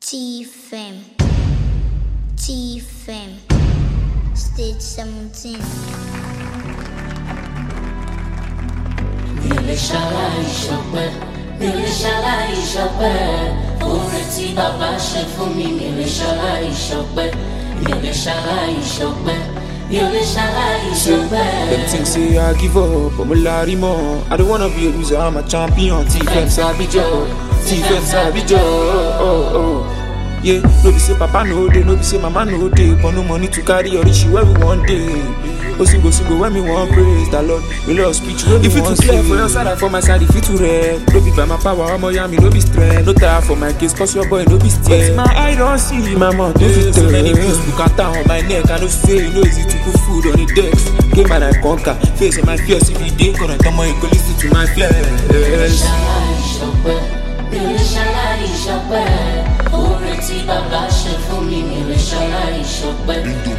TFM, TFM, stage 17. Mi ò lè ṣaláì ṣọpẹ́, mi ò lè ṣaláì ṣọpẹ́. Oore tí bàbá ṣe fún mi, mi ò lè ṣaláì ṣọpẹ́, mi ò lè ṣaláì ṣọpẹ́, mi ò lè ṣaláì ṣọpẹ́. Them things say I give up, but me larry more. I don't wanna be a loser, I'm a champion. TFM Sabijo, TFM Sabijo. Oh. Yeah, no be say papa no dey, no be say mama no dey, but no money to carry your issue where we one day. Osingo when me want praise the Lord, we love speech when we want clear for your side and for my side, if it too red. No be by my power, I'm Miami, no be strength. No tire for my case, cause your boy no be stay. My eye don't see, my mouth don't fit tell. So many views, book and down on my neck, I don't say, no easy to put food on the decks. Game and I conquer, face on my fears, if you dey current, I'm going to listen to my flesh. Mi ò lè ṣaláì ṣọpẹ́, oore tí bàbá ṣe fún mi, mi ò lè ṣaláì ṣọpẹ́.